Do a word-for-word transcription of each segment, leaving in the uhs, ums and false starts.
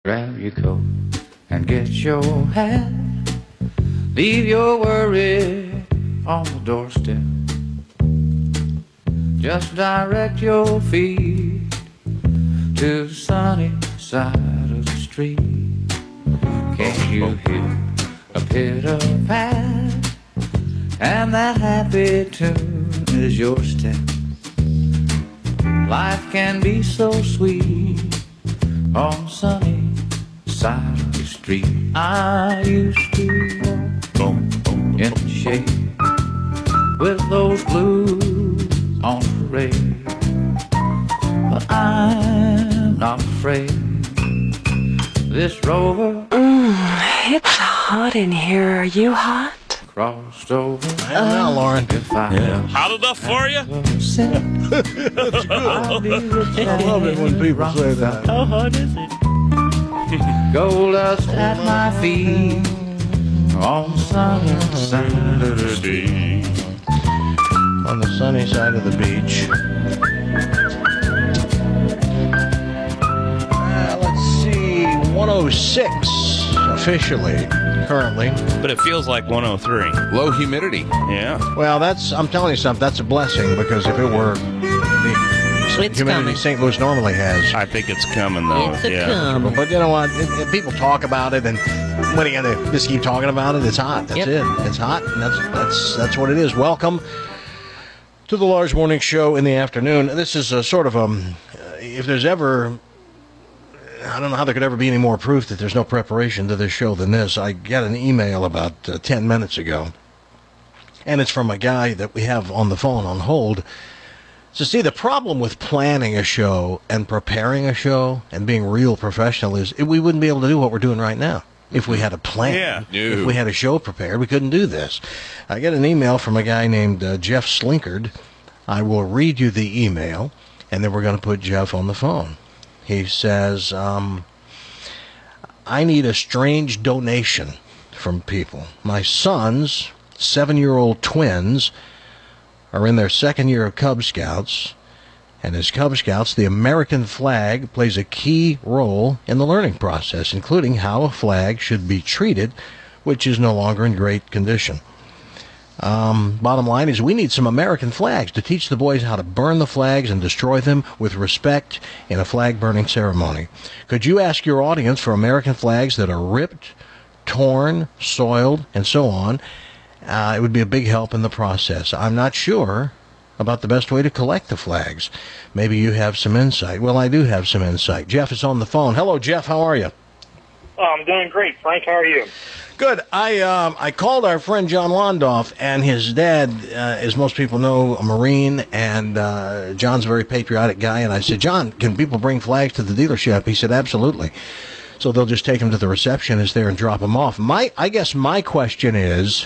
Grab your coat and get your hat. Leave your worry on the doorstep. Just direct your feet to the sunny side of the street. Can't you hear a pitter-pat? And that happy tune is your step. Life can be so sweet on the sunny side of the street. I used to walk in the shade with those blues on parade, but I'm not afraid. This rover, mm, it's hot in here. Are you hot? Crossed over. I am now, Lauren. If I yeah. Hot enough for you? That's good. I love it when people say that. How hot is it? Gold dust at my feet on the sunny side of the street. On the sunny side of the beach. Uh, let's see, one oh six officially, currently. But it feels like one oh three. Low humidity. Yeah. Well, that's, I'm telling you something, that's a blessing, because if it were the It's humidity coming. Saint Louis normally has. I think it's coming, though. It's a yeah. come. But you know what? It, it, people talk about it, and when you gonna just keep talking about it, it's hot. That's Yep. it. It's hot, and that's that's that's what it is. Welcome to the Lars Morning Show in the afternoon. This is a sort of um, if there's ever, I don't know how there could ever be any more proof that there's no preparation to this show than this. I got an email about uh, ten minutes ago, and it's from a guy that we have on the phone on hold. So, see, the problem with planning a show and preparing a show and being real professional is we wouldn't be able to do what we're doing right now if we had a plan. Yeah. No. If we had a show prepared, we couldn't do this. I get an email from a guy named uh, Jeff Slinkard. I will read you the email, and then we're going to put Jeff on the phone. He says, um, I need a strange donation from people. My son's seven-year-old twins are in their second year of Cub Scouts, and as Cub Scouts, the American flag plays a key role in the learning process, including how a flag should be treated, which is no longer in great condition. Um, bottom line is we need some American flags to teach the boys how to burn the flags and destroy them with respect in a flag-burning ceremony. Could you ask your audience for American flags that are ripped, torn, soiled, and so on? Uh, it would be a big help in the process. I'm not sure about the best way to collect the flags. Maybe you have some insight. Well, I do have some insight. Jeff is on the phone. Hello, Jeff. How are you? Oh, I'm doing great, Frank. How are you? Good. I um, I called our friend John Londoff, and his dad, uh, as most people know, a Marine, and uh, John's a very patriotic guy. And I said, John, can people bring flags to the dealership? He said, absolutely. So they'll just take them to the receptionist there and drop them off. My, I guess my question is,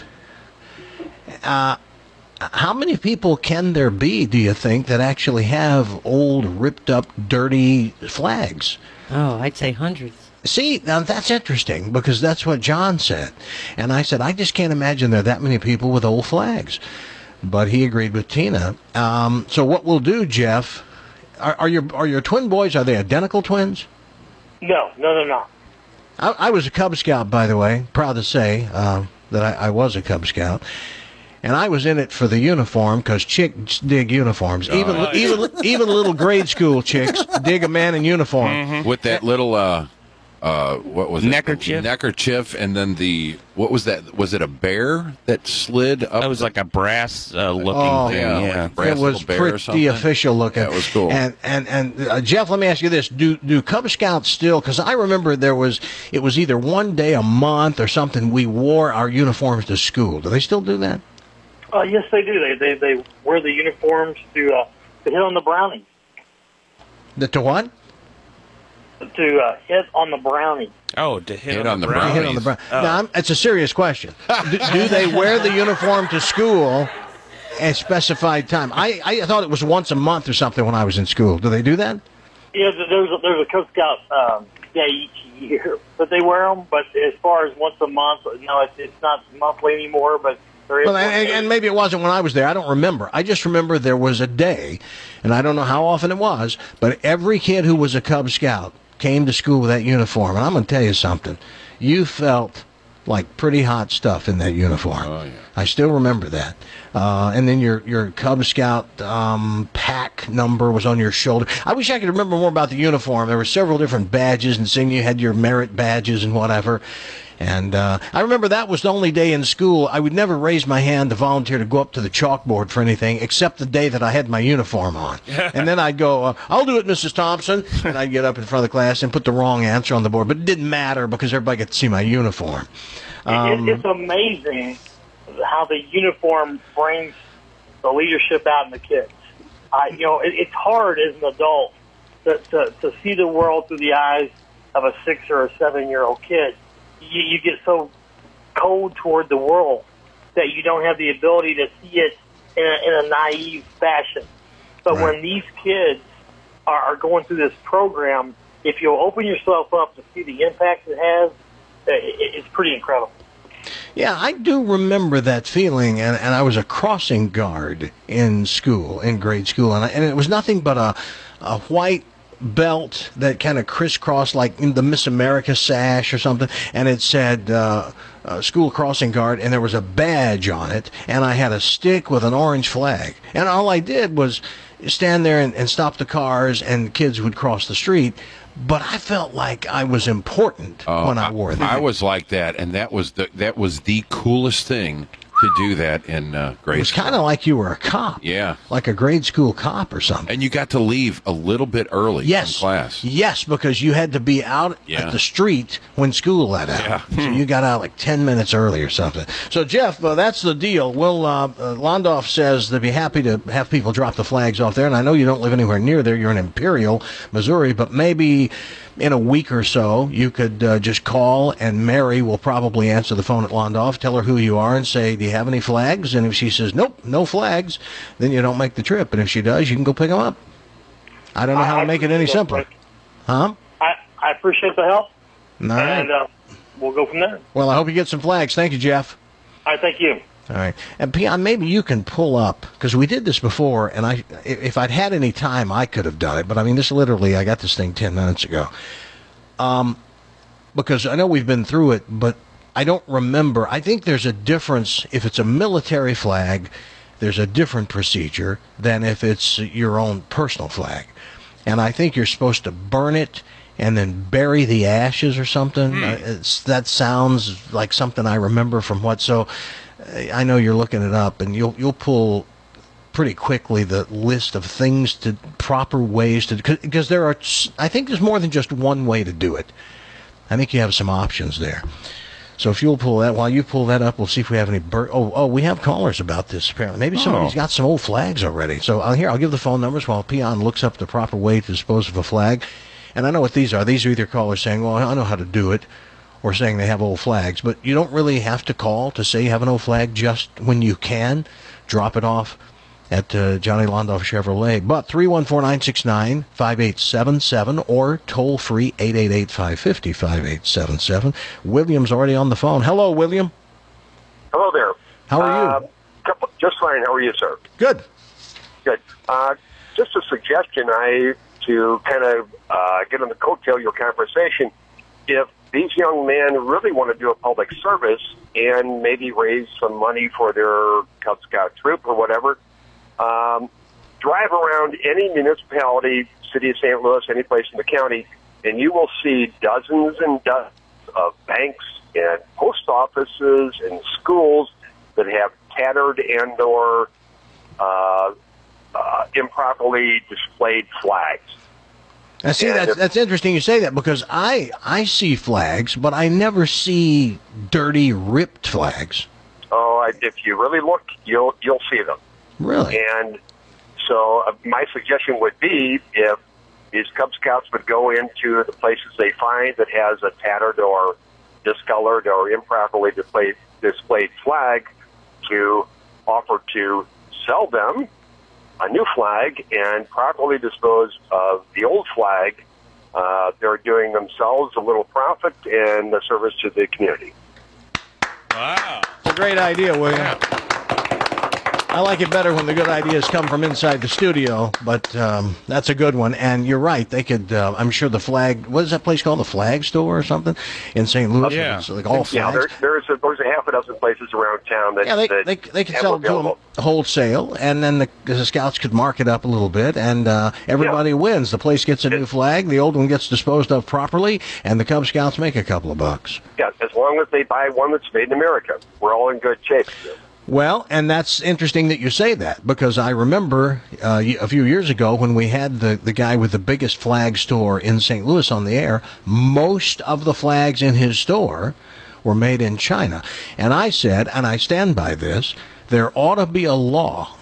Uh, how many people can there be, do you think, that actually have old, ripped-up, dirty flags? Oh, I'd say hundreds. See, now that's interesting, because that's what John said. And I said, I just can't imagine there are that many people with old flags. But he agreed with Tina. Um, so what we'll do, Jeff, are, are your are your twin boys, are they identical twins? No, no, no, no. I, I was a Cub Scout, by the way. Proud to say uh, that I, I was a Cub Scout. And I was in it for the uniform, because chicks dig uniforms. Even Oh, even even little grade school chicks dig a man in uniform. Mm-hmm. With that little, uh, uh, what was it? Neckerchief? Neckerchief, and then the, what was that? Was it a bear that slid up? That was like a brass uh, looking Oh, thing. yeah, Yeah. like a brass It was little bear or pretty something. official looking. Yeah, it was cool. And and and uh, Jeff, let me ask you this: Do do Cub Scouts still? Because I remember there was it was either one day a month or something. We wore our uniforms to school. Do they still do that? Uh, yes, they do. They they they wear the uniforms to uh, to hit on the brownies. The, to what? To uh, hit on the brownies. Oh, to hit, Hit on, on the the brownies. Hit on the brown. Oh. Now, I'm, it's a serious question. do, do they wear the uniform to school at specified time? I, I thought it was once a month or something when I was in school. Do they do that? Yeah, there's a, there's a Cub Scout um, day each year, but they wear them. But as far as once a month, no, it's it's not monthly anymore. But there is Well, one and, day. and maybe it wasn't when I was there. I don't remember. I just remember there was a day, and I don't know how often it was, but every kid who was a Cub Scout came to school with that uniform, and I'm going to tell you something. You felt like pretty hot stuff in that uniform. Oh, yeah. I still remember that. Uh, and then your your Cub Scout um, pack number was on your shoulder. I wish I could remember more about the uniform. There were several different badges, and seeing you had your merit badges and whatever. And uh, I remember that was the only day in school I would never raise my hand to volunteer to go up to the chalkboard for anything except the day that I had my uniform on. And then I'd go, uh, I'll do it, Missus Thompson. And I'd get up in front of the class and put the wrong answer on the board. But it didn't matter because everybody got to see my uniform. Um, it, it's amazing how the uniform brings the leadership out in the kids. Uh, you know, it, it's hard as an adult to, to, to see the world through the eyes of a six or a seven-year-old kid. You, you get so cold toward the world that you don't have the ability to see it in a, in a naive fashion. But Right. when these kids are, are going through this program, if you'll open yourself up to see the impact it has, it, it's pretty incredible. Yeah, I do remember that feeling, and, and I was a crossing guard in school, in grade school, and, I, and it was nothing but a, a white belt that kind of crisscrossed like in the Miss America sash or something, and it said uh, uh, school crossing guard, and there was a badge on it, and I had a stick with an orange flag, and all I did was stand there and, and stop the cars, and kids would cross the street. But I felt like I was important Uh, when I wore that. I was like that, and that was the that was the coolest thing to do that in uh, grade It was school. kind of like you were a cop. Yeah. Like a grade school cop or something. And you got to leave a little bit early Yes. from class. Yes, because you had to be out Yeah. at the street when school let out. Yeah. So you got out like ten minutes early or something. So, Jeff, uh, that's the deal. We'll, uh, uh, Londoff says they'd be happy to have people drop the flags off there. And I know you don't live anywhere near there. You're in Imperial, Missouri. But maybe in a week or so, you could uh, just call, and Mary will probably answer the phone at Londoff, tell her who you are, and say, do you have any flags? And if she says, nope, no flags, then you don't make the trip. And if she does, you can go pick them up. I don't know how I to make it any appreciate simpler. that. Huh? I, I appreciate the help, All right. and uh, we'll go from there. Well, I hope you get some flags. Thank you, Jeff. All right, thank you. All right. And, Peon, maybe you can pull up, because we did this before, and I, if I'd had any time, I could have done it. But, I mean, this literally, I got this thing ten minutes ago. Um, because I know we've been through it, but I don't remember. I think there's a difference. If it's a military flag, there's a different procedure than if it's your own personal flag. And I think you're supposed to burn it and then bury the ashes or something. Hmm. Uh, It's, that sounds like something I remember from what. So uh, I know you're looking it up, and you'll you'll pull pretty quickly the list of things to proper ways to, because there are, I think there's more than just one way to do it. I think you have some options there. So if you'll pull that, while you pull that up, we'll see if we have any, bur- oh, oh, we have callers about this apparently. Maybe somebody's Oh. got some old flags already. So I'll, here, I'll give the phone numbers while Peon looks up the proper way to dispose of a flag. And I know what these are. These are either callers saying, well, I know how to do it, or saying they have old flags. But you don't really have to call to say you have an old flag. Just when you can, drop it off at uh, Johnny Londoff Chevrolet. But three one four, nine six nine, five eight seven seven or toll free eight eight eight, five five zero, five eight seven seven. William's already on the phone. Hello, William. Hello there. How are you? Uh, couple- just fine. How are you, sir? Good. Good. Uh, just a suggestion, I to kind of uh, get on the coattail of your conversation. If these young men really want to do a public service and maybe raise some money for their Cub Scout troop or whatever, um, drive around any municipality, city of Saint Louis, any place in the county, and you will see dozens and dozens of banks and post offices and schools that have tattered and or uh, uh, improperly displayed flags. Now, see, And that's, if- that's interesting you say that, because I, I see flags, but I never see dirty, ripped flags. Oh, I- if you really look, you'll you'll see them. Really? And so uh, my suggestion would be if these Cub Scouts would go into the places they find that has a tattered or discolored or improperly displayed, displayed flag, to offer to sell them a new flag and properly dispose of the old flag. Uh, they're doing themselves a little profit and a service to the community. Wow. It's a great idea, William. I like it better when the good ideas come from inside the studio, but um, that's a good one. And you're right. They could, uh, I'm sure the flag, what is that place called? The Flag Store or something in Saint Louis? Yeah. It's like all flags. Yeah, there, there's, a, there's a half a dozen places around town that, Yeah, they, that they, they could have sell it to available. them wholesale, and then the, the scouts could mark it up a little bit, and uh, everybody Yeah. wins. The place gets a new flag, the old one gets disposed of properly, and the Cub Scouts make a couple of bucks. Yeah, as long as they buy one that's made in America, we're all in good shape. Well, and that's interesting that you say that, because I remember uh, a few years ago when we had the, the guy with the biggest flag store in Saint Louis on the air, most of the flags in his store were made in China. And I said, and I stand by this, there ought to be a law.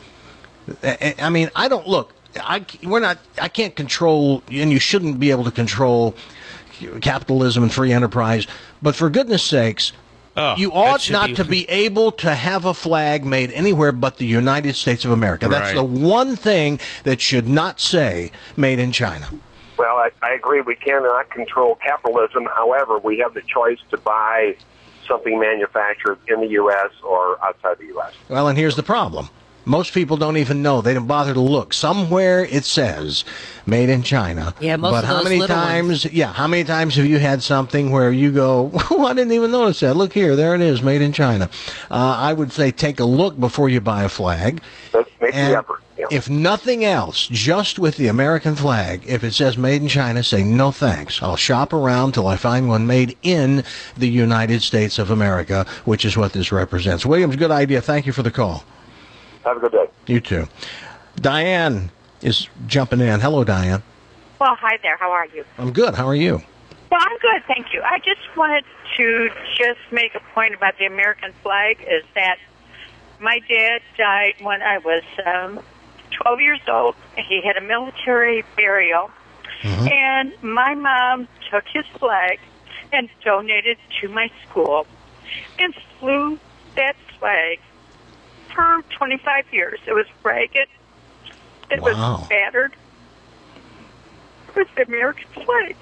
I I mean, I don't, look, I, we're not, I can't control, and you shouldn't be able to control capitalism and free enterprise, but for goodness sakes, Oh, you that ought should not be- to be able to have a flag made anywhere but the United States of America. That's Right. the one thing that should not say made in China. Well, I, I agree. We cannot control capitalism. However, we have the choice to buy something manufactured in the U S or outside the U S. Well, and here's the problem. Most people don't even know. They don't bother to look. Somewhere it says made in China. Yeah, most but of how those many little times, yeah, how many times have you had something where you go, oh, I didn't even notice that. Look here, there it is, made in China. Uh, I would say take a look before you buy a flag. Let's make And the effort. Yeah. if nothing else, just with the American flag, if it says made in China, say no thanks. I'll shop around till I find one made in the United States of America, which is what this represents. Williams, good idea. Thank you for the call. Have a good day. You too. Diane is jumping in. Hello, Diane. Well, hi there. How are you? I'm good. How are you? Well, I'm good, thank you. I just wanted to just make a point about the American flag is that my dad died when I was um, twelve years old. He had a military burial, Mhm. and my mom took his flag and donated to my school and flew that flag for twenty-five years. It was ragged. It Wow. was battered. It was the American flag.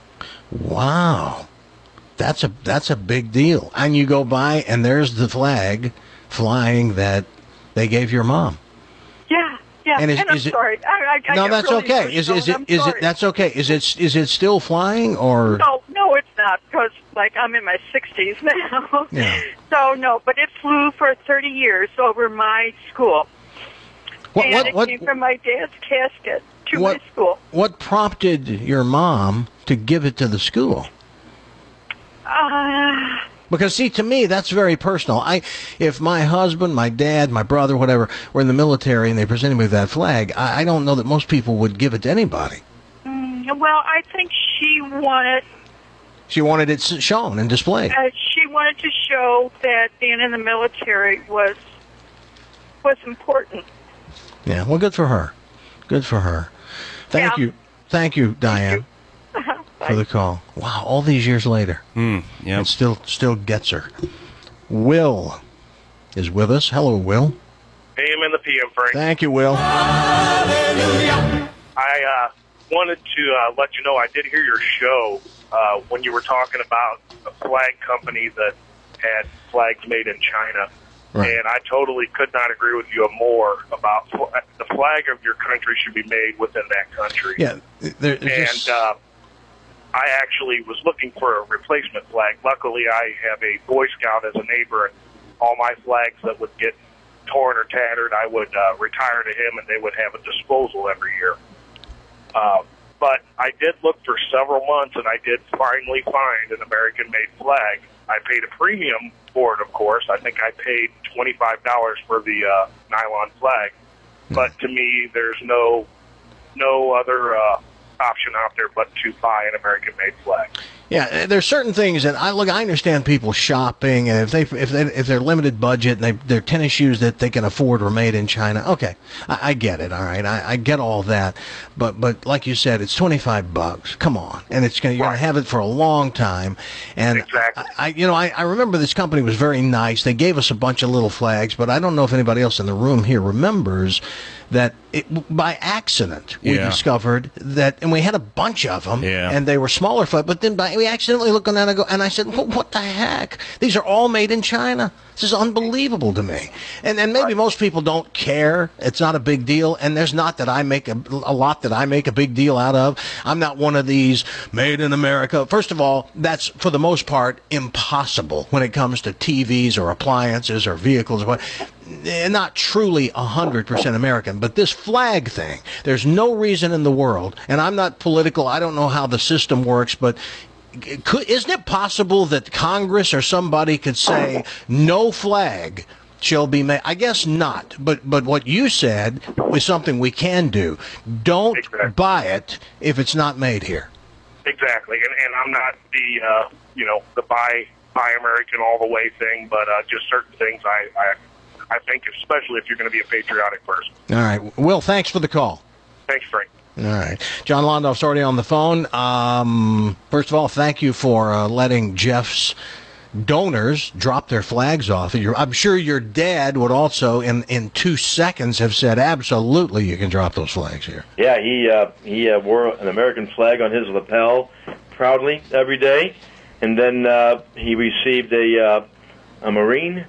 Wow. That's a that's a big deal. And you go by and there's the flag flying that they gave your mom. Yeah, yeah. And And, is- I'm is it- sorry. I, I, I No, get that's really okay. Is is it emotional. is I'm it sorry. that's okay. Is it is it still flying or No, no, it's not because like I'm in my sixties now. Yeah. So no, but it flew for thirty years over my school, what and what it what came from my dad's casket to what, my school. what prompted your mom to give it to the school? Uh, Because see, to me, that's very personal. I, if my husband, my dad, my brother, whatever, were in the military and they presented me with that flag, I, I don't know that most people would give it to anybody. mm, well, I think she wanted She wanted it s- shown and displayed. uh, she wanted to show that being in the military was was important. Yeah, well, good for her. Good for her. Thank Yeah. you. Thank you, Diane, for the call. Wow, all these years later, Mm, yeah. it still still gets her. Will is with us. Hello, Will. A M and the P M, Frank. Thank you, Will. I uh, wanted to uh, let you know I did hear your show uh, when you were talking about a flag company that had flags made in China. Right. And I totally could not agree with you more about fl- the flag of your country should be made within that country. Yeah, there, And just, uh, I actually was looking for a replacement flag. Luckily, I have a Boy Scout as a neighbor, and all my flags that would get torn or tattered, I would uh, retire to him, and they would have a disposal every year. Uh, but I did look for several months, and I did finally find an American-made flag. I paid a premium for it, of course. I think I paid twenty-five dollars for the uh, nylon flag. But to me, there's no no other uh, option out there but to buy an American-made flag. yeah, there's certain things that I look. I understand people shopping, and if they if they if they're limited budget and they their tennis shoes that they can afford were made in China. Okay, I, I get it. All right, I, I get all that. But but like you said, it's twenty-five bucks. Come on, and it's gonna you're gonna have it for a long time. And Exactly. I, I you know I, I remember this company was very nice. They gave us a bunch of little flags, but I don't know if anybody else in the room here remembers that it, by accident we Yeah. discovered that, and we had a bunch of them, Yeah. and they were smaller flag, but then by, we accidentally looked on that and I go, and I said, well, what the heck? These are all made in China. This is unbelievable to me. And and maybe most people don't care. It's not a big deal, and there's not that I make a, a lot that I make a big deal out of. I'm not one of these made in America. First of all, that's for the most part impossible when it comes to T Vs or appliances or vehicles. What? Not truly one hundred percent American, but this flag thing, there's no reason in the world, and I'm not political, I don't know how the system works, but could, isn't it possible that Congress or somebody could say no flag shall be made? I guess not, but but what you said was something we can do. Don't Exactly. buy it if it's not made here. Exactly, and, and I'm not the uh, you know the buy buy American all the way thing, but uh, just certain things I, I I think, especially if you're going to be a patriotic person. All right, Will, thanks for the call. Thanks, Frank. All right. John Londoff's already on the phone. Um, first of all, thank you for uh, letting Jeff's donors drop their flags off. Your, I'm sure your dad would also, in, in two seconds, have said, absolutely, you can drop those flags here. Yeah, he uh, he uh, wore an American flag on his lapel proudly every day, and then uh, he received a uh, a Marine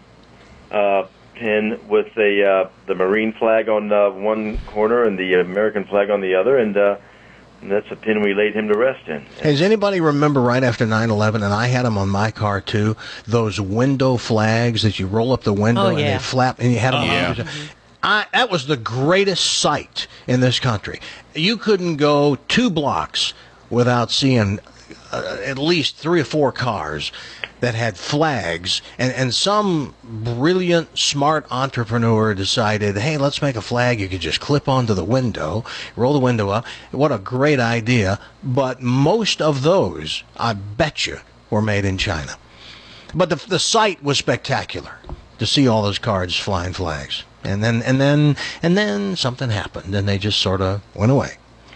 uh, pin with a uh, the Marine flag on uh, one corner and the American flag on the other, and, uh, and that's a pin we laid him to rest in. Does anybody remember right after nine eleven, and I had them on my car too, those window flags that you roll up the window Oh, and yeah. they flap, and you had them Oh, on. yeah. I, that was the greatest sight in this country. You couldn't go two blocks without seeing uh, at least three or four cars that had flags, and, and some brilliant, smart entrepreneur decided, hey, let's make a flag you could just clip onto the window, roll the window up. What a great idea. But most of those, I bet you, were made in China. But the, the sight was spectacular to see all those cars flying flags. And then, and then, and then something happened, and they just sort of went away.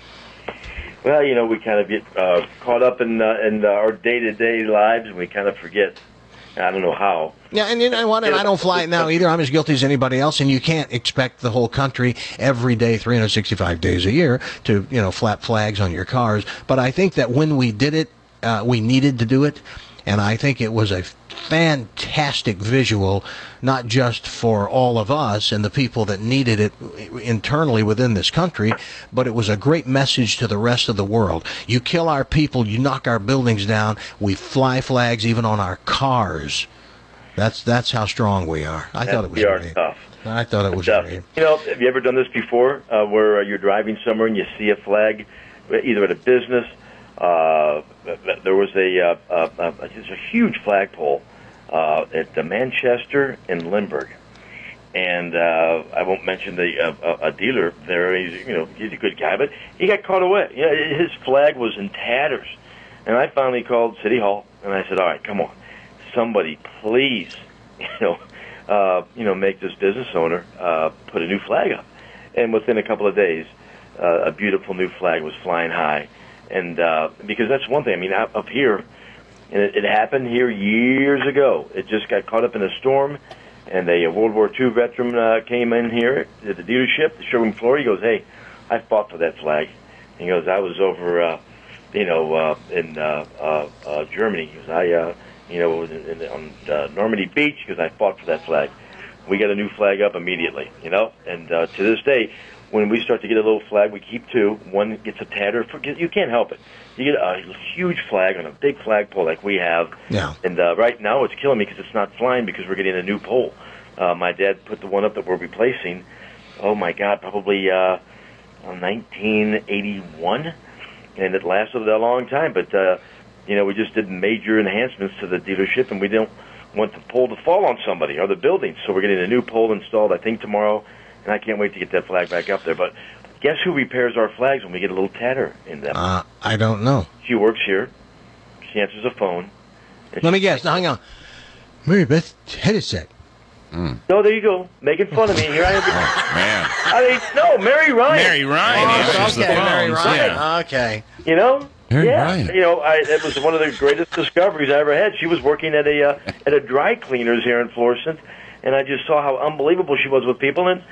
Well, you know, we kind of get uh, caught up in uh, in uh, our day-to-day lives, and we kind of forget. I don't know how. Yeah, and you know what? And I don't fly it now either. I'm as guilty as anybody else, and you can't expect the whole country every day, three hundred sixty-five days a year, to, you know, flap flags on your cars. But I think that when we did it, uh, we needed to do it, and I think it was a fantastic visual, not just for all of us and the people that needed it internally within this country, but it was a great message to the rest of the world. You kill our people, you knock our buildings down, we fly flags even on our cars. That's that's how strong we are. I thought it was we are great. tough. I thought it was Tough. great. You know, have you ever done this before, uh, where uh, you're driving somewhere and you see a flag, either at a business? Uh, there was a, uh, uh, uh, just a huge flagpole uh, at uh, Manchester and Limburg, and uh, I won't mention the uh, a dealer there. He's, you know, he's a good guy, but he got caught away. You know, his flag was in tatters, and I finally called City Hall and I said, "All right, come on, somebody, please, you know, uh, you know, make this business owner uh, put a new flag up." And within a couple of days, uh, a beautiful new flag was flying high. And uh, because that's one thing, I mean, up, up here, and it, it happened here years ago. It just got caught up in a storm, and a World War Two veteran uh, came in here at the dealership, the showroom floor. He goes, "Hey, I fought for that flag." He goes, "I was over, uh, you know, uh, in uh, uh, uh, Germany." He goes, "I, uh, you know, was in, in, on uh, Normandy Beach because I fought for that flag." We got a new flag up immediately, you know, and uh, to this day, when we start to get a little flag, we keep two. One gets a tatter. You can't help it. You get a huge flag on a big flagpole like we have. Yeah. And uh, right now it's killing me because it's not flying because we're getting a new pole. Uh, my dad put the one up that we're replacing, oh, my God, probably uh, nineteen eighty-one. And it lasted a long time. But, uh, you know, we just did major enhancements to the dealership, and we don't want the pole to fall on somebody or the building. So we're getting a new pole installed, I think, tomorrow. And I can't wait to get that flag back up there. But guess who repairs our flags when we get a little tatter in them? Uh, I don't know. She works here. She answers the phone. Let me guess. Now, hang on. Mary Beth Hedisek. Mm. No, there you go. Making fun of me. Here I am. Oh, man. I mean, no, Mary Ryan. Mary Ryan Oh, answers okay, the phone. Mary Ryan. Yeah. Okay. You know? Mary yeah. Ryan. You know, I, it was one of the greatest discoveries I ever had. She was working at a uh, at a dry cleaners here in Florissant, and I just saw how unbelievable she was with people. And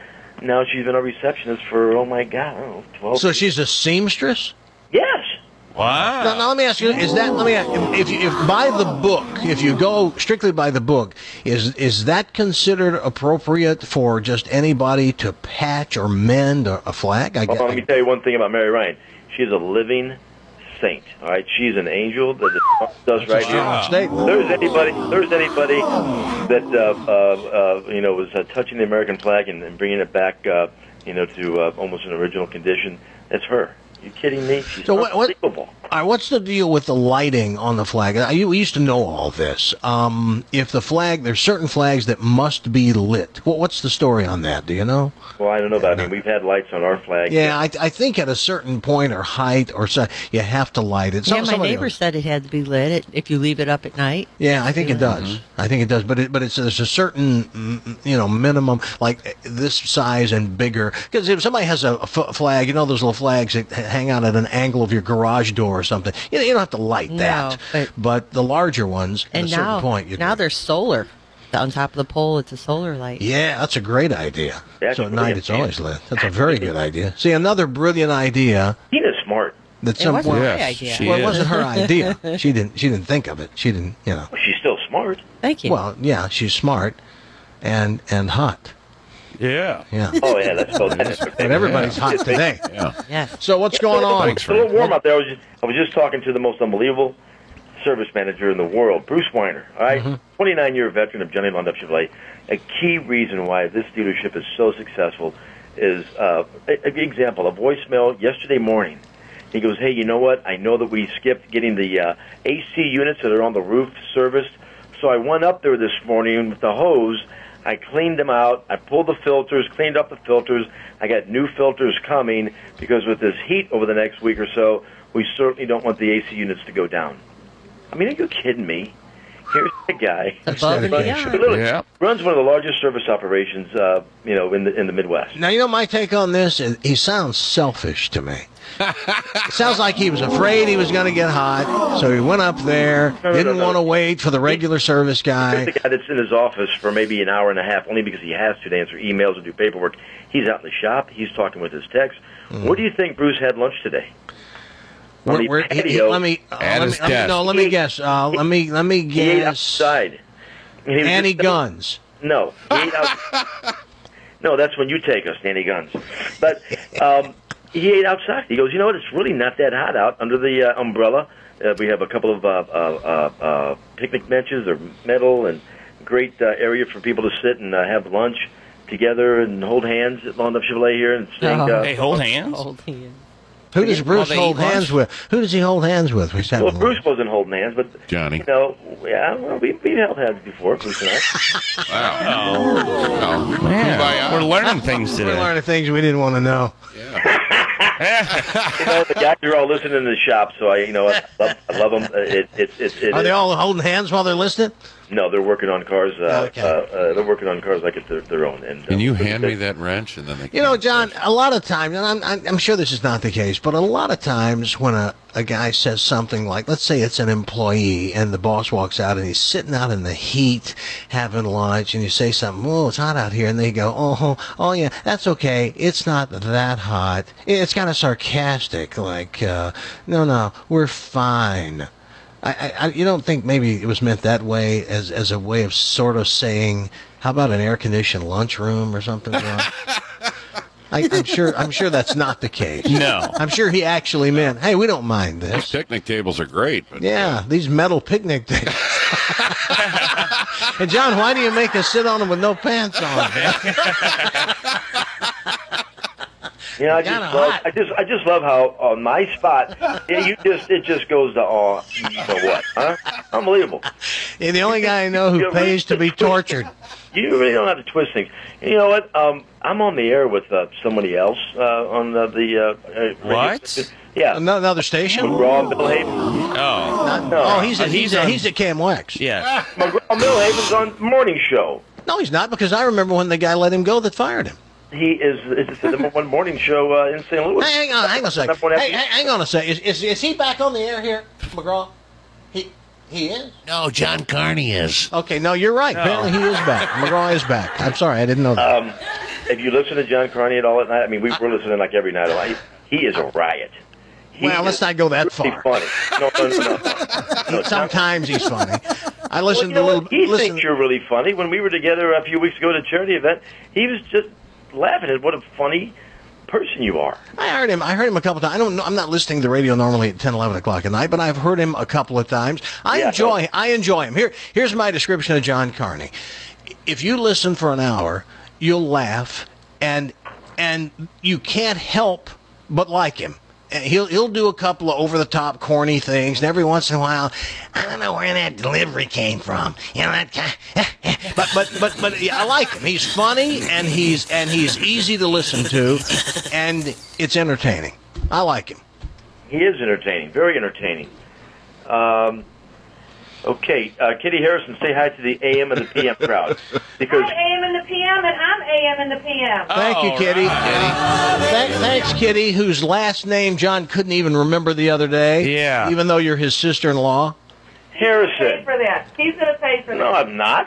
Now she's been a receptionist for, oh my God, I don't know, twelve So she's a seamstress? Yes. Wow. Now, now let me ask you: Is that let me ask, if you, if by the book, if you go strictly by the book, is is that considered appropriate for just anybody to patch or mend a, a flag? I guess. Well, let me tell you one thing about Mary Ryan. She's a living saint. All right, she's an angel that does right Wow. here. There's anybody, there's anybody that uh, uh, uh, you know was uh, touching the American flag and, and bringing it back, uh, you know, to uh, almost an original condition. That's her. You kidding me? She's So what, what, unbelievable. all right, what's the deal with the lighting on the flag? I, we used to know all this. Um, if the flag, there's certain flags that must be lit. What, what's the story on that? Do you know? Well, I don't know about. I mean, we've had lights on our flag. Yeah, I, I think at a certain point or height or so, you have to light it. Yeah, my somebody neighbor else- said it had to be lit if you leave it up at night. Yeah, I think it does. I think it does, but it, but it's there's a certain mm, you know minimum like this size and bigger. Because if somebody has a, a f- flag, you know those little flags that hang out at an angle of your garage door or something. You know, you don't have to light No, that. but- but the larger ones, at And a certain now, point, you now there's solar. On top of the pole, it's a solar light. yeah, that's a great idea. That's so at night brilliant. it's always lit. That's a very good idea. See, another brilliant idea. Tina's smart. That It wasn't well, my Yes, idea. she well, it is. wasn't her idea. She didn't. She didn't think of it. She didn't. You know. Well, she's still smart. Thank you. Well, yeah, she's smart, and and hot. Yeah. Yeah. Oh yeah, that's so. That's But everybody's hot today. Yeah. yes. So what's going on? It's a little warm out there. I was just, I was just talking to the most unbelievable service manager in the world, Bruce Weiner. All right? twenty-nine year veteran of Johnny Lund Chevrolet. A key reason why this dealership is so successful is uh, an example. A voicemail yesterday morning. He goes, "Hey, you know what? I know that we skipped getting the uh, A C units that are on the roof serviced, so I went up there this morning with the hose. I cleaned them out. I pulled the filters, cleaned up the filters. I got new filters coming because with this heat over the next week or so, we certainly don't want the A C units to go down." I mean, are you kidding me? Here's a guy Above and beyond. literally Yeah. runs one of the largest service operations, uh, you know, in the in the Midwest. Now, you know my take on this? is He sounds selfish to me. It sounds like he was afraid he was going to get hot, so he went up there, No, no, didn't no, no. want to wait for the regular service Here's guy. the guy that's in his office for maybe an hour and a half, only because he has to, to answer emails and do paperwork. He's out in the shop. He's talking with his techs. Mm. Where do you think Bruce had lunch today? On Where, the where, he- he- patio. let me, uh, At let his me let me- desk. no, let me guess. Uh, let me let me He ate guess. outside. And he was Annie just- Guns. No, he ate out. No, that's when you take us, Nanny Guns. But um, he ate outside. He goes, you know what? It's really not that hot out under the uh, umbrella. Uh, we have a couple of uh, uh, uh, uh, picnic benches. They're metal and great uh, area for people to sit and uh, have lunch together and hold hands at Long Enough Chevrolet here and sing. Oh. Uh, Hey, hold hands. Hold hands. Who does Bruce they hold eat lunch? hands with? Who does he hold hands with? He's having well, Bruce lunch? wasn't holding hands, but Johnny. you know, yeah, well, we, we've held hands before, Bruce and I. Wow. Oh, Oh. man. Kumbaya. We're learning things We're today. learning things we didn't want to know. You know, the guys are all listening in the shop, so I, you know, I love, I love them. Uh, It, it, it, it, Are they all holding hands while they're listening? No, they're working on cars. Uh, Okay. uh, uh, they're working on cars like it's their, their own. And uh, Can you hand me that wrench and then they You know, John, a lot of times, and I'm, I'm I'm sure this is not the case, but a lot of times when a, a guy says something like, let's say it's an employee and the boss walks out and he's sitting out in the heat having lunch and you say something, oh, it's hot out here, and they go, oh, oh yeah, that's okay, it's not that hot. It's kind of sarcastic, like, uh, no, no, we're fine. I, I, you don't think maybe it was meant that way as as a way of sort of saying, how about an air-conditioned lunchroom or something? John? I, I'm sure. I'm sure that's not the case. No. I'm sure he actually meant, hey, we don't mind Those this. picnic tables are great, but Yeah, these metal picnic tables. And John, why do you make us sit on them with no pants on, man? You know, I Kinda just love, hot. I just, I just love how on my spot, yeah, you just, it just goes to awe. You know what? Huh? Unbelievable. You're the only guy I know who pays to be tortured. You really don't have to twist things. You know what? Um, I'm on the air with uh, somebody else uh, on the. the uh, uh, radio What? station. Yeah. Another station? McGraw and Bill Haven. Oh. No. Oh, he's Uh, at, he's, he's at, on- he's at Cam Wax. Yeah. McGraw and Bill Haven's on morning show. No, he's not, because I remember when the guy let him go that fired him. He is, is the number one morning show uh, in Saint Louis. Hey, hang on, hang on a second. Number one Hey, after- hey, hang on a second. Is, is, is he back on the air here, McGraw? He he is? No, John Carney is. Okay, no, you're right. Apparently he is back. McGraw is back. I'm sorry, I didn't know that. Um, if you listen to John Carney at all at night, I mean, we were listening like every night. He, he is a riot. He well, let's not go that really far. Funny. No, no, no, no. no Sometimes he's funny. I well, listened you know to a little. what? He listen, thinks you're really funny. When we were together a few weeks ago at a charity event, he was just laughing at what a funny person you are. I heard him. I heard him a couple times. I don't know. I'm not listening to the radio normally at ten, eleven o'clock at night, but I've heard him a couple of times. I Yeah, enjoy. I enjoy him. Here, here's my description of John Carney. If you listen for an hour, you'll laugh, and and you can't help but like him. And He'll he'll do a couple of over the top corny things, and every once in a while, I don't know where that delivery came from. You know that kind. But but but but yeah, I like him. He's funny, and he's and he's easy to listen to, and it's entertaining. I like him. He is entertaining, very entertaining. Um, okay, uh, Kitty Harrison, say hi to the A M and the P M crowd. Because I'm A M and the P M, and I'm A M and the P M. Thank you, Kitty. Thank, thanks, Kitty, whose last name John couldn't even remember the other day. Yeah. Even though you're his sister-in-law. Pay Harrison. for that. He's going to pay for No, that. I'm not.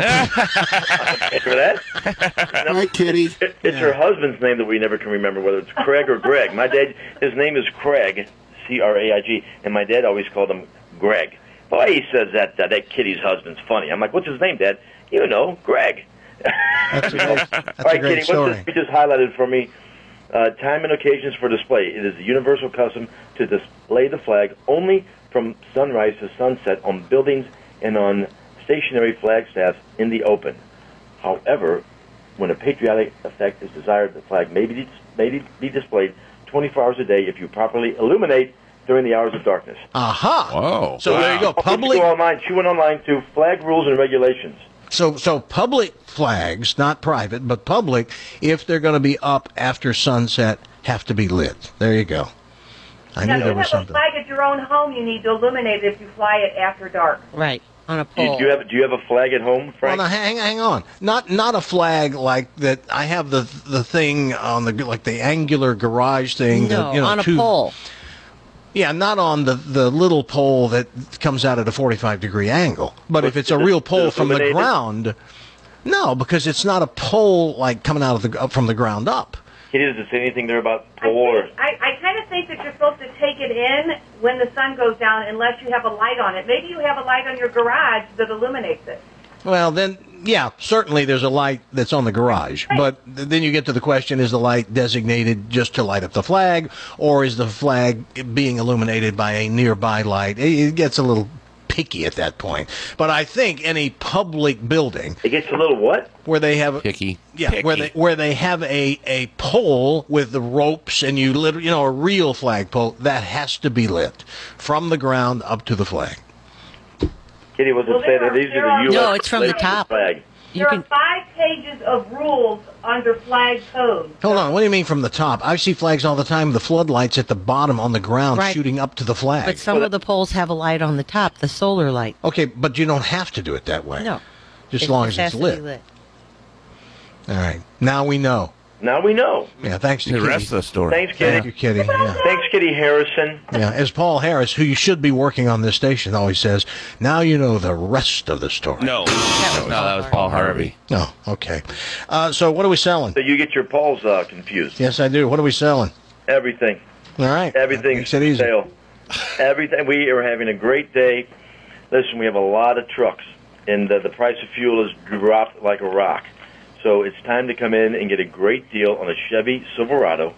Pay for that. Hi, Kitty. It, it's her husband's name that we never can remember, whether it's Craig or Greg. My dad, his name is Craig, C R A I G, and my dad always called him Greg. Boy, he says that uh, that Kitty's husband's funny. I'm like, what's his name, Dad? You know, Greg. That's a great, that's All right, a great Kitty, story. what's this you just highlighted for me? Uh, time and occasions for display. It is the universal custom to display the flag only from sunrise to sunset on buildings and on stationary flag staffs in the open. However, when a patriotic effect is desired, the flag may be, may be displayed twenty-four hours a day if you properly illuminate during the hours of darkness. Aha. Whoa. So there you go. Public. Go online. She went online to flag rules and regulations. So, so public flags, not private, but public, if they're going to be up after sunset, have to be lit. There you go. I Now, knew if there you was have a something. flag at your own home, you need to illuminate it if you fly it after dark. Right, on a Do pole. you, do you have do you have a flag at home, Well, Frank? now, hang, hang on. Not not a flag like that. I have the the thing on the like the angular garage thing. no, that, you know, on a two, pole. Yeah, not on the, the little pole that comes out at a forty-five degree angle. But if it's a real pole from the illuminated? ground, no, because it's not a pole like coming out of the up from the ground up. Kitty, does it say anything there about I, pole or? think, I, I kind of think that you're supposed to take it in when the sun goes down unless you have a light on it. Maybe you have a light on your garage that illuminates it. Well, then, yeah, certainly there's a light that's on the garage. But th- then you get to the question, is the light designated just to light up the flag, or is the flag being illuminated by a nearby light? It, it gets a little picky at that point. But I think any public building It gets a little what? where they have Picky. yeah, where they where they have a, a pole with the ropes and you lit, you know, a real flagpole, that has to be lit from the ground up to the flag. Kitty, was it Well, say there that are- these there are are- the U S No, it's from the legislative top. flag? You there can, are five pages of rules under flag code. Hold on, what do you mean from the top? I see flags all the time, the floodlights at the bottom on the ground Right. shooting up to the flag. but some of the poles have a light on the top, the solar light. Okay, but you don't have to do it that way. No. Just as It long as just it's has to be lit. All right. Now we know. Now we know. Yeah, thanks to The Kitty. rest of the story. Thanks, Thank Kitty. you, Kitty. Yeah. Thanks, Kitty Harrison. Yeah, as Paul Harris, who you should be working on this station, always says, now you know the rest of the story. No, no, that was Paul Harvey. Oh, okay. Uh, so what are we selling? So you get your polls uh, confused. Yes, I do. What are we selling? Everything. All right. Everything's Makes it easy. sale. Everything. We are having a great day. Listen, we have a lot of trucks, and the, the price of fuel has dropped like a rock. So it's time to come in and get a great deal on a Chevy Silverado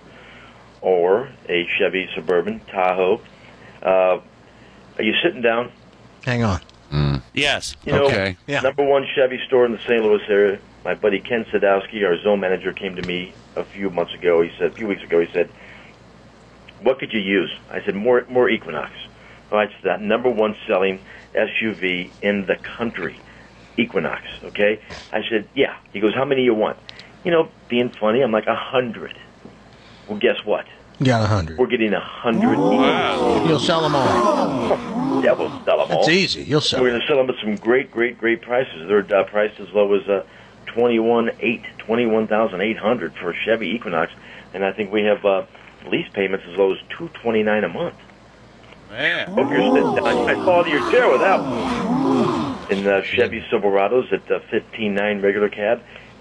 or a Chevy Suburban Tahoe. Uh, are you sitting down? Hang on. Yes. You know, Okay. Yeah. number one Chevy store in the Saint Louis area. My buddy Ken Sadowski, our zone manager, came to me a few months ago. He said, a few weeks ago, he said, "What could you use?" I said, "More, more Equinox." Well, it's that number one selling S U V in the country, Equinox. Okay. I said, "Yeah." He goes, "How many you want?" You know, being funny, I'm like a hundred. Well, guess what? You got a hundred. We're getting a hundred. You'll sell them all. Yeah, we'll sell them all. That's easy. You'll sell We're them. going to sell them at some great, great, great prices. They're uh, priced as low as uh, twenty-one eight, twenty-one thousand eight hundred for a Chevy Equinox, and I think we have uh, lease payments as low as two twenty-nine a month. Man. Hope you're sitting down. I fall to your chair with that one. In uh, Chevy Silverados at uh, fifteen nine regular cab,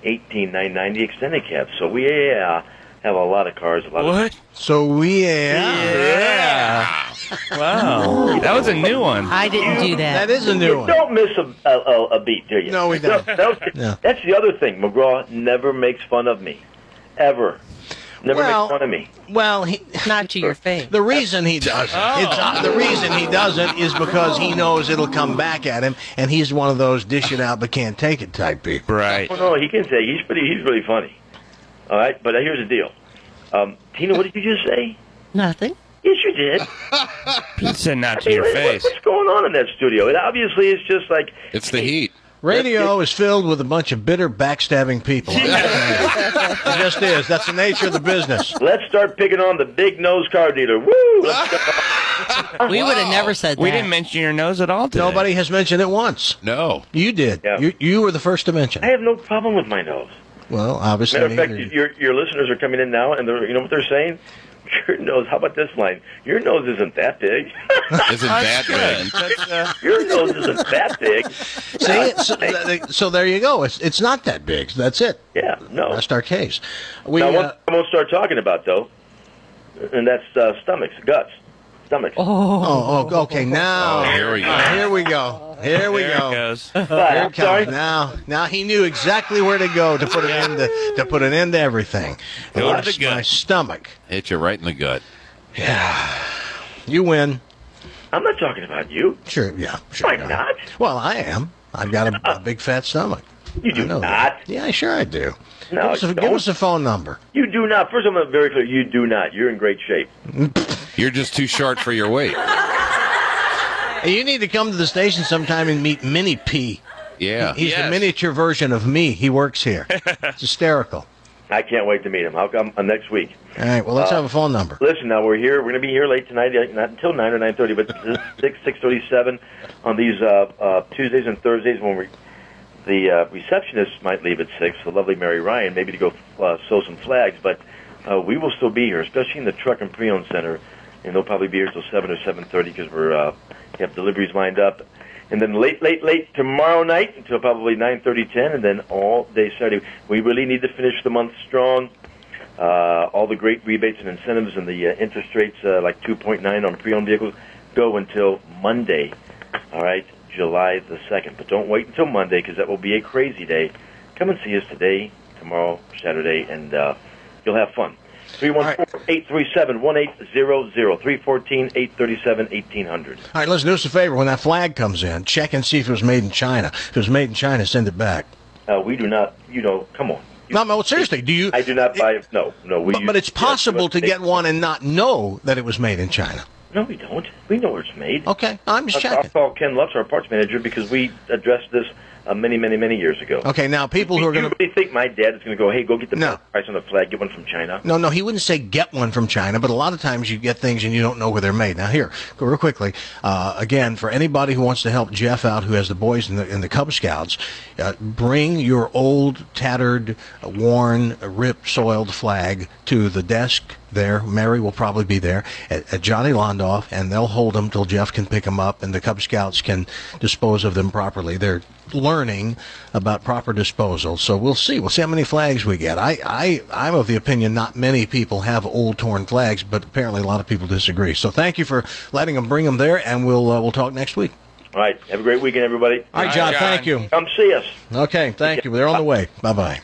eighteen nine ninety extended cab. So we uh, have a lot of cars. A lot What? Of So we yeah. Yeah. Wow. That was a new one. I didn't do that. That is a new You one. don't miss a, a, a beat, do you? No, we don't. That was- No. That's the other thing. McGraw never makes fun of me. Ever. Never Well- makes fun of me. Well, he, Not to your face. the reason he doesn't, it's, uh, the reason he doesn't is because he knows it'll come back at him, and he's one of those dish it out but can't take it type people. Right. Oh, no, he can say he's pretty. He's really funny. All right, but here's the deal. Um, Tina, what did you just say? Nothing. Yes, you did. He said not to Hey, your what- face. What's going on in that studio? It obviously it's just like It's the heat. Radio is filled with a bunch of bitter, backstabbing people. It just is. That's the nature of the business. let's start picking on the big nose car dealer. Woo! Let's go. We would have never said that. We didn't mention your nose at all today. Nobody has mentioned it once. No. You did. Yeah. You, you were the first to mention I it. have no problem with my nose. Well, obviously. Matter of fact, neither- your your listeners are coming in now, and they're, you know what they're saying? Your nose. How about this line? Your nose isn't that big. Isn't that big? That's, uh, Your nose isn't that big. See, so, th- so there you go. It's it's not that big. That's it. Yeah, no. That's our case. We now, one uh, thing I won't start talking about though, and that's uh, stomachs, guts, stomachs. oh, oh, okay. Now Oh, here we go. Uh, here we go. Here we there go. it goes. But, Here I'm it sorry. comes. Now, now he knew exactly where to go to put an end to, to put an end to everything. Go to My- the gut. My stomach. Hit you right in the gut. You win. I'm not talking about you. Sure. Yeah. Sure. Why not? Well, I am. I've got a, a big fat stomach. You I do know not. that. Yeah, sure I do. No, give, us a, you give don't. us a phone number. You do not. First, I'm very clear. You do not. You're in great shape. You're just too short for your weight. Hey, you need to come to the station sometime and meet Minnie P. Yeah. He's the Yes. miniature version of me. He works here. It's hysterical. I can't wait to meet him. I'll come uh, next week. All right. Well, let's Uh, have a phone number. Listen, now we're here. We're going to be here late tonight, uh, not until nine or nine thirty, but six six thirty-seven on these uh, uh, Tuesdays and Thursdays when we the uh, receptionist might leave at six. The lovely Mary Ryan, maybe to go uh, sew some flags, but uh, we will still be here, especially in the Truck and Pre-Owned Center, and they'll probably be here till seven or seven thirty because we're uh, have deliveries lined up. And then late, late, late tomorrow night until probably nine thirty, ten, and then all day Saturday. We really need to finish the month strong. Uh, all the great rebates and incentives and the uh, interest rates, uh, like two point nine on pre-owned vehicles, go until Monday, all right, July the second. But don't wait until Monday because that will be a crazy day. Come and see us today, tomorrow, Saturday, and uh, you'll have fun. three one four, eight three seven, one eight zero zero, three one four, eight three seven, one eight hundred. All right, listen, do us a favor. When that flag comes in, check and see if it was made in China. If it was made in China, send it back. Uh, we do not, you know, come on. No, no, seriously, do you? I do not buy it. No, no. We But, use- but it's yes, possible to they- get one and not know that it was made in China. No, we don't. We know where it's made. Okay, I'm just I'll, checking. I'll call Ken Lutz, our parts manager, because we addressed this uh, many, many, many years ago. Okay, now people who are going You to... really think my dad is going to go, hey, go get the No. price on the flag, get one from China? No, no, he wouldn't say get one from China, but a lot of times you get things and you don't know where they're made. Now, here, go real quickly. Uh, again, for anybody who wants to help Jeff out, who has the boys in the, in the Cub Scouts, uh, bring your old, tattered, worn, ripped, soiled flag to the desk there. Mary will probably be there at, at Johnny Londoff, and they'll hold them till Jeff can pick them up, and the Cub Scouts can dispose of them properly. They're learning about proper disposal, so we'll see. We'll see how many flags we get. I, I, I'm of the opinion not many people have old, torn flags, but apparently a lot of people disagree. So thank you for letting them bring them there, and we'll uh, we'll talk next week. All right. Have a great weekend, everybody. All right, John, thank you. Come see us. Okay, thank you. They're on the way. Bye-bye.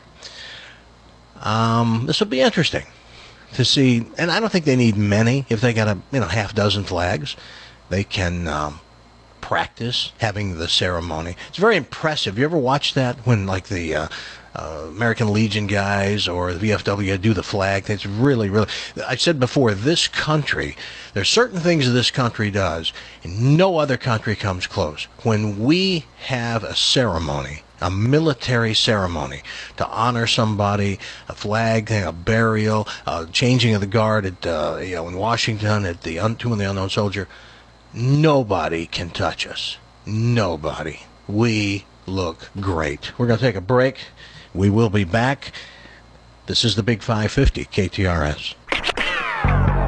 Um, this will be interesting to see, and I don't think they need many. If they got a you know half dozen flags, they can um, practice having the ceremony. It's very impressive. You ever watch that when like the uh, uh, American Legion guys or the V F W do the flag? It's really, really. I said before, this country, there's certain things that this country does, and no other country comes close. When we have a ceremony, a military ceremony to honor somebody, a flag thing, a burial, a changing of the guard at uh, you know in Washington at the un- Tomb of the Unknown Soldier. Nobody can touch us. Nobody. We look great. We're going to take a break. We will be back. This is the Big five fifty K T R S.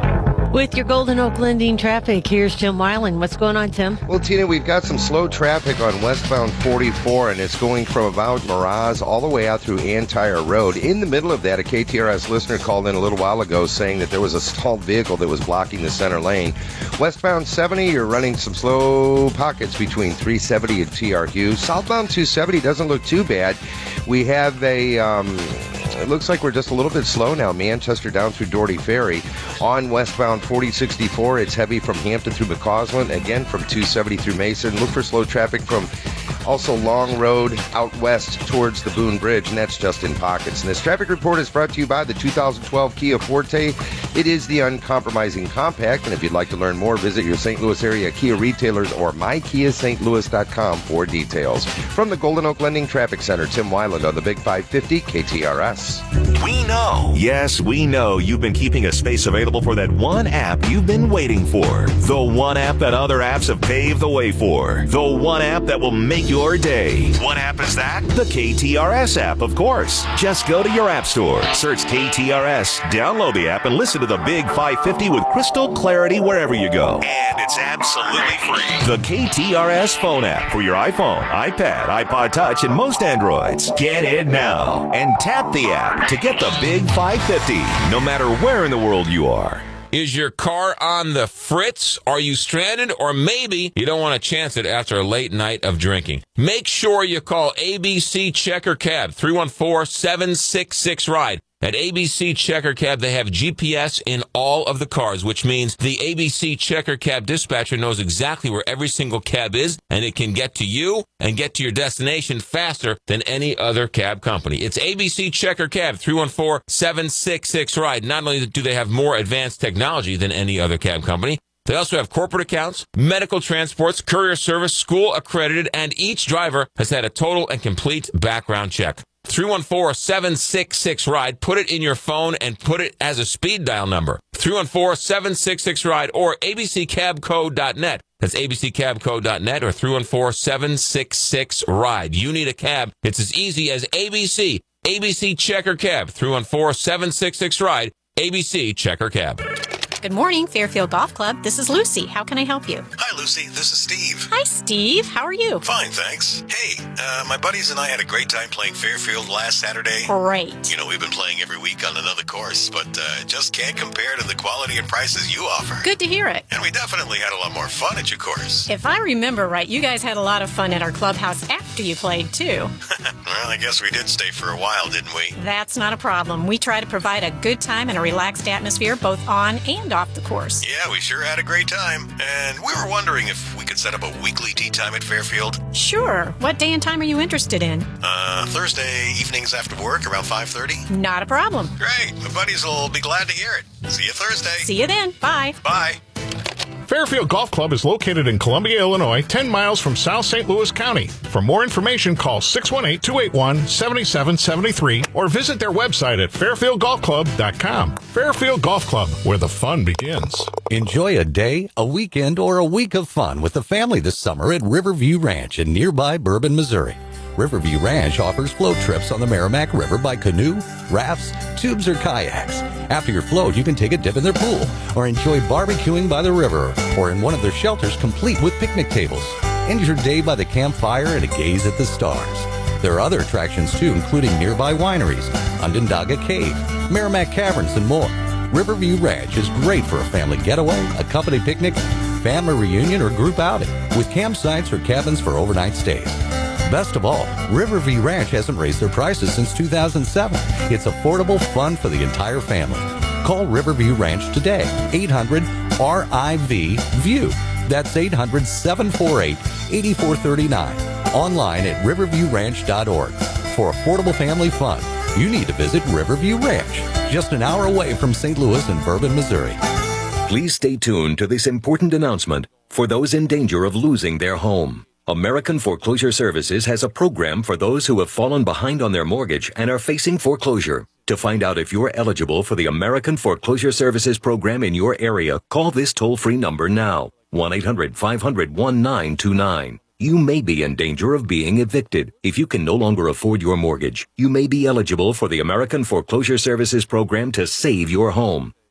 With your Golden Oak Lending traffic, here's Tim Weiland. What's going on, Tim? Well, Tina, we've got some slow traffic on westbound forty-four, and it's going from about Miraz all the way out through Antire Road. In the middle of that, a K T R S listener called in a little while ago saying that there was a stalled vehicle that was blocking the center lane. Westbound seventy, you're running some slow pockets between three seventy and T R Hughes. Southbound two seventy doesn't look too bad. We have a... Um, It looks like we're just a little bit slow now. Manchester down through Doherty Ferry. On westbound forty sixty-four, it's heavy from Hampton through McCausland. Again, from two seventy through Mason. Look for slow traffic from also Long Road out west towards the Boone Bridge, and that's just in pockets. And this traffic report is brought to you by the two thousand twelve Kia Forte. It is the uncompromising compact, and if you'd like to learn more, visit your Saint Louis area Kia retailers or my kia st louis dot com for details. From the Golden Oak Lending Traffic Center, Tim Weiland on the Big five fifty K T R S. We know. Yes, we know you've been keeping a space available for that one app you've been waiting for. The one app that other apps have paved the way for. The one app that will make your day. What app is that? The K T R S app, of course. Just go to your app store, search K T R S, download the app, and listen to the Big five fifty with crystal clarity wherever you go. And it's absolutely free. The K T R S phone app for your iPhone, iPad, iPod Touch, and most Androids. Get it now and tap the app to get the Big five fifty, no matter where in the world you are. Is your car on the fritz? Are you stranded? Or maybe you don't want to chance it after a late night of drinking. Make sure you call A B C Checker Cab, three one four, seven six six, RIDE. At A B C Checker Cab, they have G P S in all of the cars, which means the A B C Checker Cab dispatcher knows exactly where every single cab is, and it can get to you and get to your destination faster than any other cab company. It's A B C Checker Cab, three one four, seven six six, RIDE. Not only do they have more advanced technology than any other cab company, they also have corporate accounts, medical transports, courier service, school accredited, and each driver has had a total and complete background check. three one four, seven six six, RIDE. Put it in your phone and put it as a speed dial number. three one four, seven six six, RIDE or A B C cab co dot net. That's A B C cab co dot net or three one four, seven six six, RIDE. You need a cab. It's as easy as A B C. A B C Checker Cab. three one four, seven six six, RIDE. A B C Checker Cab. Good morning, Fairfield Golf Club. This is Lucy. How can I help you? Hi, Lucy. This is Steve. Hi, Steve. How are you? Fine, thanks. Hey, uh, my buddies and I had a great time playing Fairfield last Saturday. Great. You know, we've been playing every week on another course, but uh, just can't compare to the quality and prices you offer. Good to hear it. And we definitely had a lot more fun at your course. If I remember right, you guys had a lot of fun at our clubhouse after you played, too. Well, I guess we did stay for a while, didn't we? That's not a problem. We try to provide a good time and a relaxed atmosphere both on and off the course. Yeah, we sure had a great time. And we were wondering if we could set up a weekly tea time at Fairfield. Sure. What day and time are you interested in? Uh, Thursday evenings after work, around five thirty. Not a problem. Great. My buddies will be glad to hear it. See you Thursday. See you then. Bye. Bye. Fairfield Golf Club is located in Columbia, Illinois, ten miles from South Saint Louis County. For more information, call six one eight, two eight one, seven seven seven three or visit their website at fairfield golf club dot com. Fairfield Golf Club, where the fun begins. Enjoy a day, a weekend, or a week of fun with the family this summer at Riverview Ranch in nearby Bourbon, Missouri. Riverview Ranch offers float trips on the Merrimack River by canoe, rafts, tubes, or kayaks. After your float, you can take a dip in their pool or enjoy barbecuing by the river or in one of their shelters complete with picnic tables. End your day by the campfire and a gaze at the stars. There are other attractions too, including nearby wineries, Onondaga Cave, Merrimack Caverns, and more. Riverview Ranch is great for a family getaway, a company picnic, family reunion, or group outing, with campsites or cabins for overnight stays. Best of all, Riverview Ranch hasn't raised their prices since two thousand seven. It's affordable fun for the entire family. Call Riverview Ranch today, eight hundred R I V VIEW. That's eight hundred, seven four eight, eight four three nine. Online at riverview ranch dot org. For affordable family fun, you need to visit Riverview Ranch, just an hour away from Saint Louis and Bourbon, Missouri. Please stay tuned to this important announcement for those in danger of losing their home. American Foreclosure Services has a program for those who have fallen behind on their mortgage and are facing foreclosure. To find out if you're eligible for the American Foreclosure Services program in your area, call this toll-free number now, one eight hundred, five hundred, nineteen twenty-nine. You may be in danger of being evicted. If you can no longer afford your mortgage, you may be eligible for the American Foreclosure Services program to save your home.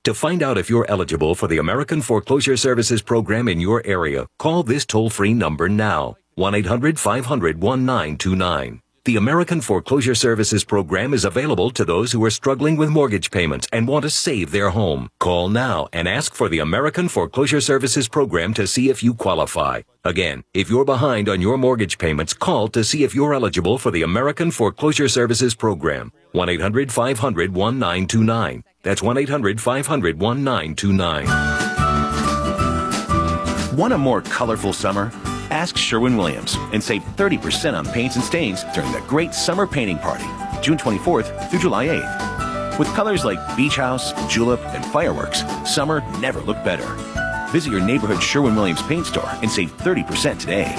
To find out if you're eligible for the American Foreclosure Services program in your area, call this toll-free number now, one eight hundred five hundred nineteen twenty-nine. The American Foreclosure Services program is available to those who are struggling with mortgage payments and want to save their home. Call now and ask for the American Foreclosure Services program to see if you qualify. Again, if you're behind on your mortgage payments, call to see if you're eligible for the American Foreclosure Services program. one eight hundred five hundred nineteen twenty-nine. That's one eight hundred five hundred nineteen twenty-nine. Want a more colorful summer? Ask Sherwin-Williams and save thirty percent on paints and stains during the Great Summer Painting Party, June twenty-fourth through July eighth. With colors like Beach House, Julep, and Fireworks, summer never looked better. Visit your neighborhood Sherwin-Williams paint store and save thirty percent today.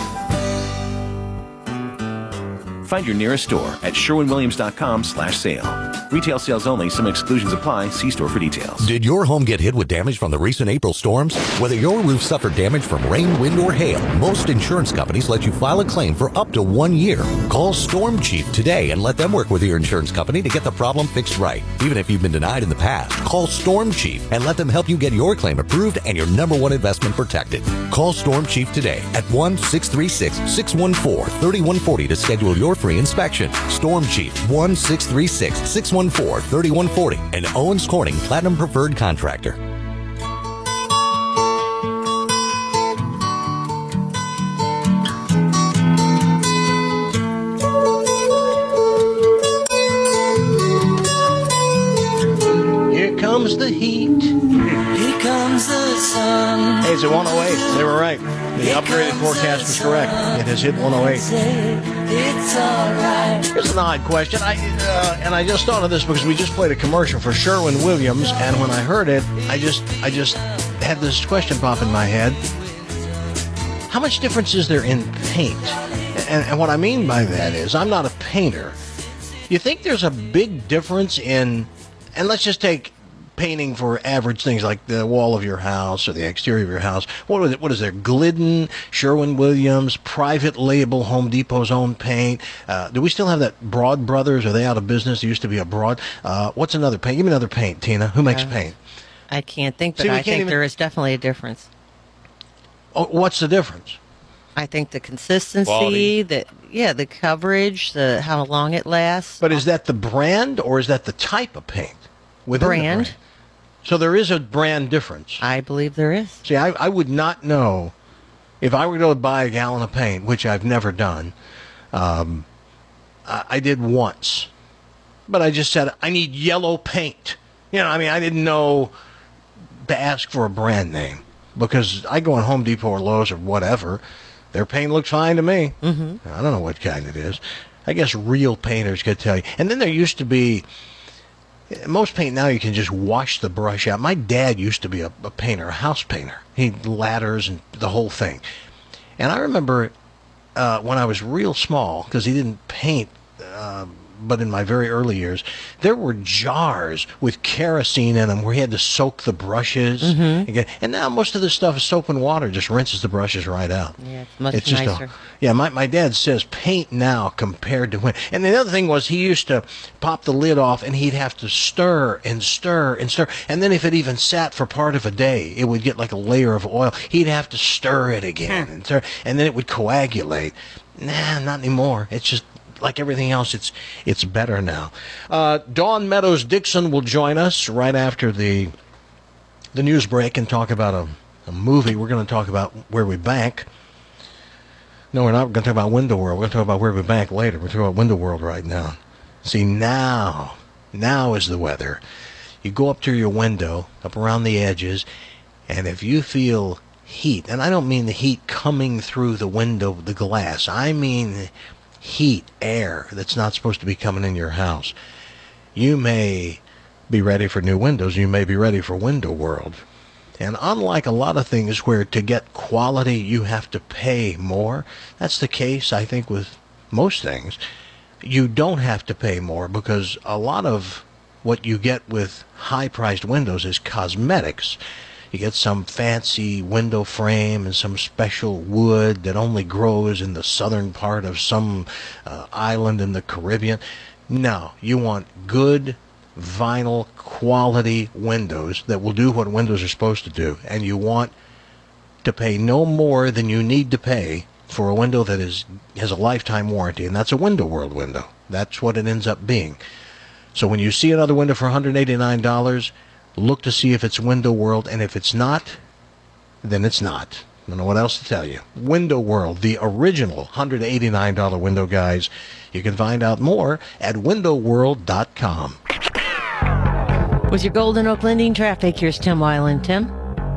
Find your nearest store at sherwin-williams.com slash sale. Retail sales only. Some exclusions apply. See store for details. Did your home get hit with damage from the recent April storms? Whether your roof suffered damage from rain, wind, or hail, most insurance companies let you file a claim for up to one year. Call Storm Chief today and let them work with your insurance company to get the problem fixed right. Even if you've been denied in the past, call Storm Chief and let them help you get your claim approved and your number one investment protected. Call Storm Chief today at one six three six, six one four, three one four zero to schedule your free inspection. Storm Chief, one six three six, six one four, three one four zero, and Owens Corning Platinum Preferred Contractor. Here comes the heat. Here comes the sun. Hey, it's at one oh eight. They were right. The upgraded forecast was correct. It has hit one oh eight. It's alright. Here's an odd question. I uh, and I just thought of this because we just played a commercial for Sherwin-Williams, and when I heard it, I just I just had this question pop in my head. How much difference is there in paint? And, and what I mean by that is, I'm not a painter. You think there's a big difference in, and let's just take painting for average things like the wall of your house or the exterior of your house. What is it? What is there? Glidden, Sherwin-Williams, private label, Home Depot's own paint. Uh, do we still have that Broad Brothers? Are they out of business? There used to be a Broad. Uh, what's another paint? Give me another paint, Tina. Who makes Uh, paint? I can't think, but See, we I can't think even- there is definitely a difference. Oh, what's the difference? I think the consistency, Quality. the yeah, the coverage, the how long it lasts. But is that the brand or is that the type of paint? Within the Brand. So there is a brand difference. I believe there is. See, I, I would not know if I were to buy a gallon of paint, which I've never done. Um, I, I did once, but I just said I need yellow paint. You know, I mean, I didn't know to ask for a brand name because I go on Home Depot or Lowe's or whatever. Their paint looks fine to me. Mm-hmm. I don't know what kind it is. I guess real painters could tell you. And then there used to be. Most paint now you can just wash the brush out. My dad used to be a, a painter, a house painter. He ladders and the whole thing. And I remember uh, when I was real small, because he didn't paint, uh, but in my very early years, there were jars with kerosene in them where he had to soak the brushes. Mhm. Again. And now most of this stuff is soap and water, just rinses the brushes right out. Yeah, it's much It's just nicer. a, yeah, my, my dad says paint now compared to when. And the other thing was he used to pop the lid off and he'd have to stir and stir and stir. And then if it even sat for part of a day, it would get like a layer of oil. He'd have to stir it again and stir, and then it would coagulate. Nah, not anymore. It's just like everything else, it's it's better now. Uh, Dawn Meadows Dixon will join us right after the the news break and talk about a, a movie. We're going to talk about Where We Bank. No, we're not going to talk about Window World. We're going to talk about Where We Bank later. We're talking about Window World right now. See, now, now is the weather. You go up to your window, up around the edges, and if you feel heat, and I don't mean the heat coming through the window, the glass. I mean heat, air that's not supposed to be coming in your house. You may be ready for new windows. You may be ready for Window World. And unlike a lot of things where to get quality you have to pay more, that's the case, I think, with most things. You don't have to pay more because a lot of what you get with high-priced windows is cosmetics. You get some fancy window frame and some special wood that only grows in the southern part of some uh, island in the Caribbean. No, you want good, vinyl quality windows that will do what windows are supposed to do, and you want to pay no more than you need to pay for a window that is has a lifetime warranty, and that's a Window World window. That's what it ends up being. So when you see another window for one hundred eighty-nine dollars, look to see if it's Window World, and if it's not, then it's not. I don't know what else to tell you. Window World, the original one hundred eighty-nine dollars window, guys. You can find out more at window world dot com. With your Golden Oak Lending traffic, here's Tim Weiland. Tim?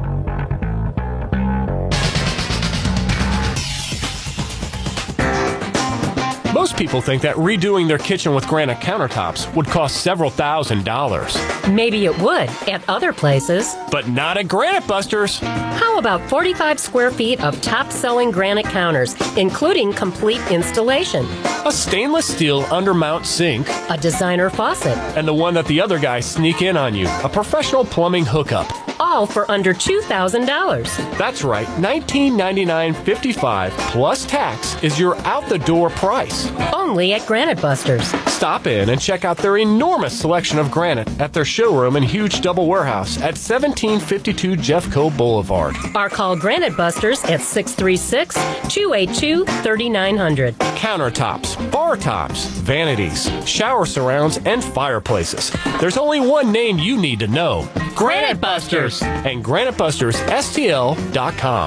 Most people think that redoing their kitchen with granite countertops would cost several thousand dollars. Maybe it would at other places. But not at Granite Busters. How about forty-five square feet of top-selling granite counters, including complete installation? A stainless steel undermount sink. A designer faucet. And the one that the other guys sneak in on you, a professional plumbing hookup. All for under two thousand dollars. That's right, nineteen ninety-nine dollars and fifty-five cents plus tax is your out-the-door price. Only at Granite Busters. Stop in and check out their enormous selection of granite at their showroom and huge double warehouse at seventeen fifty-two Jeffco Boulevard. Or call Granite Busters at six three six, two eight two, three nine zero zero. Countertops, bar tops, vanities, shower surrounds, and fireplaces. There's only one name you need to know. Granite Busters. And Granite Busters S T L dot com.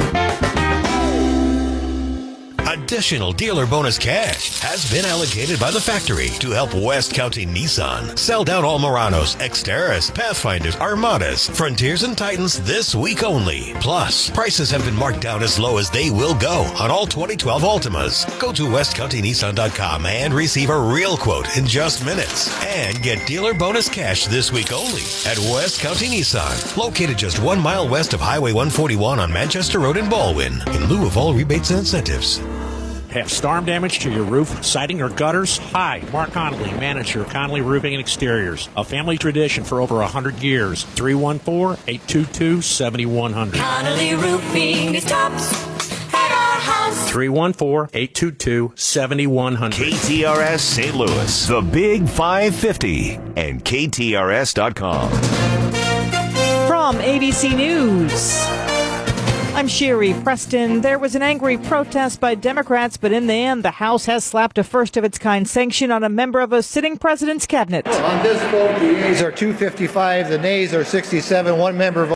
Additional dealer bonus cash has been allocated by the factory to help West County Nissan sell down all Muranos, Xteras, Pathfinders, Armadas, Frontiers, and Titans this week only. Plus, prices have been marked down as low as they will go on all twenty twelve Altimas. Go to west county nissan dot com and receive a real quote in just minutes. And get dealer bonus cash this week only at West County Nissan, located just one mile west of Highway one forty-one on Manchester Road in Baldwin, in lieu of all rebates and incentives. Have storm damage to your roof, siding, or gutters? Hi, Mark Connolly, manager of Connolly Roofing and Exteriors. A family tradition for over one hundred years. three one four, eight two two, seven one zero zero. Connolly Roofing is tops at our house. three one four, eight two two, seven one zero zero. K T R S Saint Louis, the Big five fifty, and K T R S dot com. From A B C News, I'm Sherry Preston. There was an angry protest by Democrats, but in the end, the House has slapped a first-of-its-kind sanction on a member of a sitting president's cabinet. On this vote, the yeas are two fifty-five, the nays are sixty-seven. One member